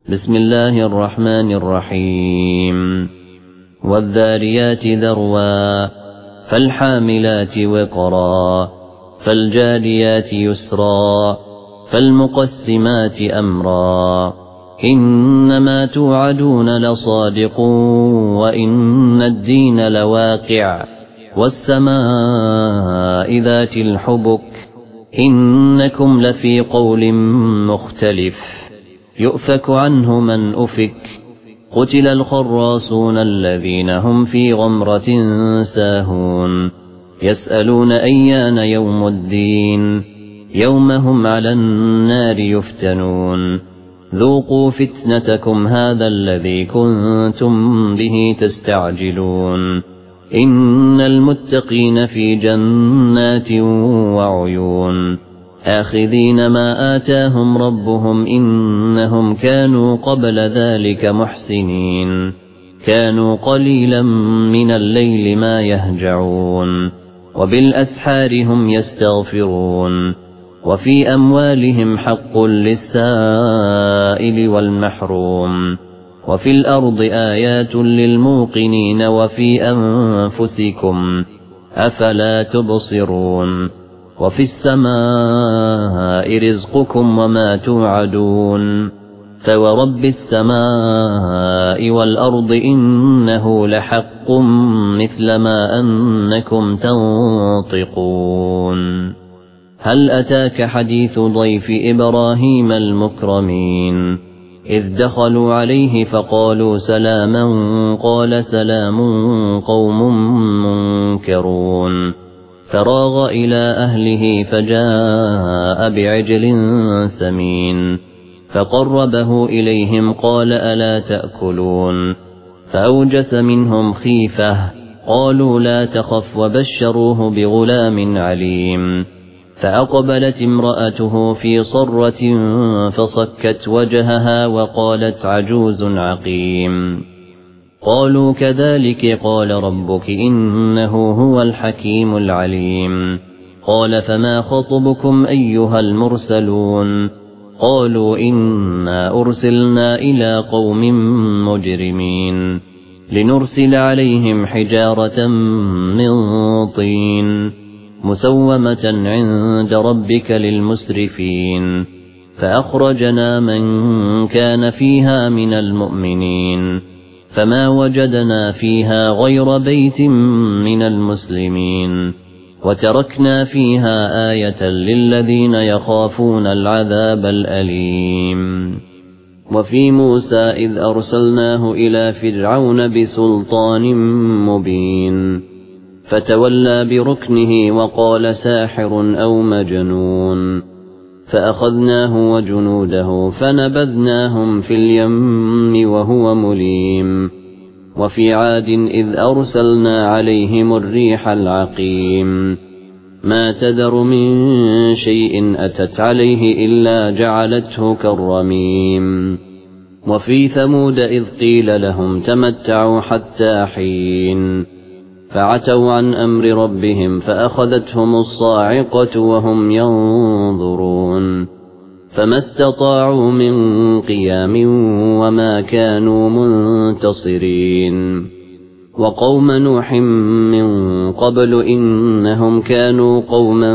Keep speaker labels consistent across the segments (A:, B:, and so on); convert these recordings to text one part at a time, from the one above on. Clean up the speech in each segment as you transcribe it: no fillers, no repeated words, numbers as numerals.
A: بسم الله الرحمن الرحيم والذاريات ذروا فالحاملات وقرا فالجاريات يسرا فالمقسمات أمرا إنما توعدون لصادق وإن الدين لواقع والسماء ذات الحبك إنكم لفي قول مختلف يؤفك عنه من أفك قتل الخراصون الذين هم في غمرة ساهون يسألون أيان يوم الدين يوم هم على النار يفتنون ذوقوا فتنتكم هذا الذي كنتم به تستعجلون إن المتقين في جنات وعيون آخذين ما آتاهم ربهم إنهم كانوا قبل ذلك محسنين كانوا قليلا من الليل ما يهجعون وبالأسحار هم يستغفرون وفي أموالهم حق للسائل والمحروم وفي الأرض آيات للموقنين وفي أنفسكم أفلا تبصرون وفي السماء رزقكم وما توعدون فورب السماء والأرض إنه لحق مثل ما أنكم تنطقون هل أتاك حديث ضيف إبراهيم المكرمين إذ دخلوا عليه فقالوا سلاما قال سلام قوم منكرون فراغ إلى أهله فجاء بعجل سمين فقربه إليهم قال ألا تأكلون فأوجس منهم خيفة قالوا لا تخف وبشروه بغلام عليم فأقبلت امرأته في صرة فصكت وجهها وقالت عجوز عقيم قالوا كذلك قال ربك إنه هو الحكيم العليم قال فما خطبكم أيها المرسلون قالوا إنا أرسلنا إلى قوم مجرمين لنرسل عليهم حجارة من طين مسومة عند ربك للمسرفين فأخرجنا من كان فيها من المؤمنين فما وجدنا فيها غير بيت من المسلمين وتركنا فيها آية للذين يخافون العذاب الأليم وفي موسى إذ أرسلناه إلى فرعون بسلطان مبين فتولى بركنه وقال ساحر أو مجنون فأخذناه وجنوده فنبذناهم في اليم وهو مليم وفي عاد إذ أرسلنا عليهم الريح العقيم ما تذر من شيء أتت عليه إلا جعلته كالرميم وفي ثمود إذ قيل لهم تمتعوا حتى حين فعتوا عن أمر ربهم فأخذتهم الصاعقة وهم ينظرون فما استطاعوا من قيام وما كانوا منتصرين وقوم نوح من قبل إنهم كانوا قوما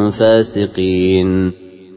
A: فاسقين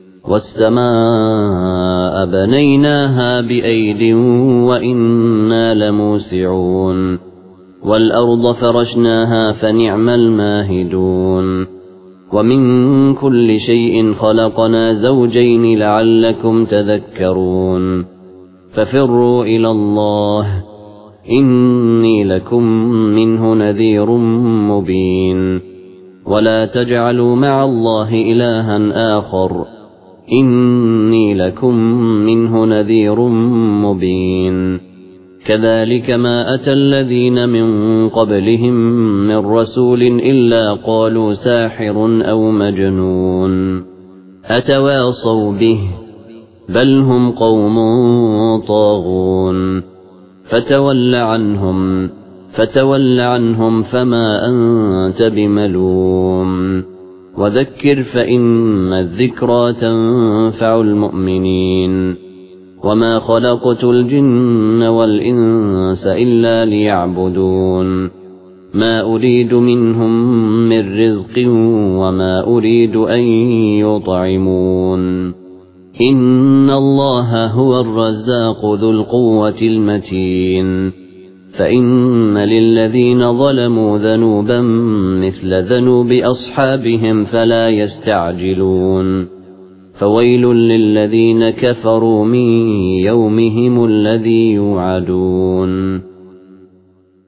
A: والسماء بنيناها بأيد وإنا لموسعون والأرض فرشناها فنعم الماهدون ومن كل شيء خلقنا زوجين لعلكم تذكرون ففروا إلى الله إني لكم منه نذير مبين ولا تجعلوا مع الله إلها آخر إني لكم منه نذير مبين كذلك ما أتى الذين من قبلهم من رسول إلا قالوا ساحر أو مجنون أتواصوا به بل هم قوم طاغون فتول عنهم فما أنت بملوم وذكر فإن الذكرى تنفع المؤمنين وما خلقت الجن والإنس إلا ليعبدون ما أريد منهم من رزق وما أريد أن يطعمون إن الله هو الرزاق ذو القوة المتين فإن للذين ظلموا ذنوبا مثل ذنوب أصحابهم فلا يستعجلون فويل للذين كفروا من يومهم الذي يوعدون